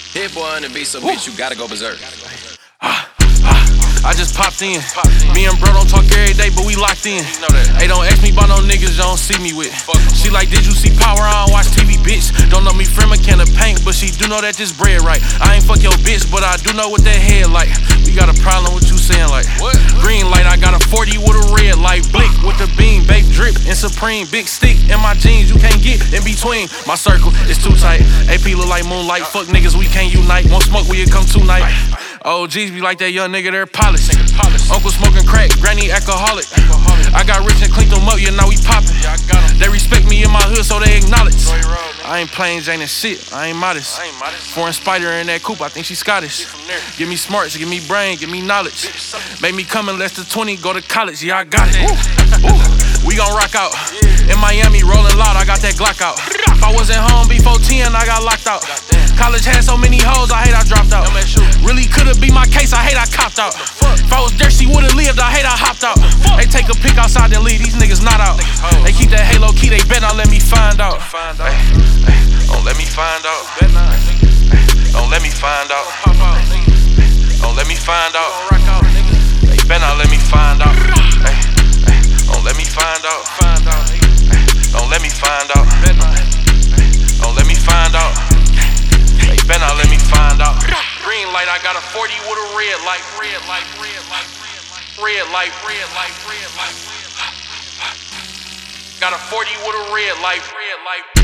Hit boy on the beat, so bitch, you gotta go berserk. I just popped in. Me and bro don't talk every day, but we locked in. Hey, don't ask me about no niggas you don't see me with. She like, did you see Power? I don't watch TV, bitch. Don't know me from a can of paint, but she do know that this bread right. I ain't fuck your bitch, but I do know what that head like. We got a problem with you saying like, what? Green light, I got a 40 with a red light. Blick with the beam, babe drip and Supreme. Big stick in my jeans, you can't get in between. My circle is too tight. AP look like moonlight. Fuck niggas, we can't unite. Won't smoke, we come tonight. OGs be like that young nigga, they're polished. Uncle smoking crack, granny alcoholic. I got rich and cleaned them up, yeah, now we poppin'. They respect me in my hood, so they acknowledge. I ain't plain Jane and shit, I ain't modest. Foreign spider in that coupe, I think she Scottish. Give me smarts, give me brain, give me knowledge. Make me come in less than 20, go to college, yeah, I got it. We gon' rock out. In Miami, rolling loud, I got that Glock out. If I wasn't home before 10, I got locked out. College had so many hoes, I hate I dropped out. Really could've been my case, I hate I copped out. If I was there, she would've lived, I hate I hopped out. They take a pic outside, then leave, these niggas not out. They keep that halo key, they bet not let me find out. Don't let me find out. Don't let me find out. Don't let me find out. They bet not let me find out. Don't let me find out. Don't let me find out. Don't let me find out. They better not let me find out. Green light, I got a 40 with a red light. Red light, red light, red light, red light, red light. Got a 40 with a red light. Red light.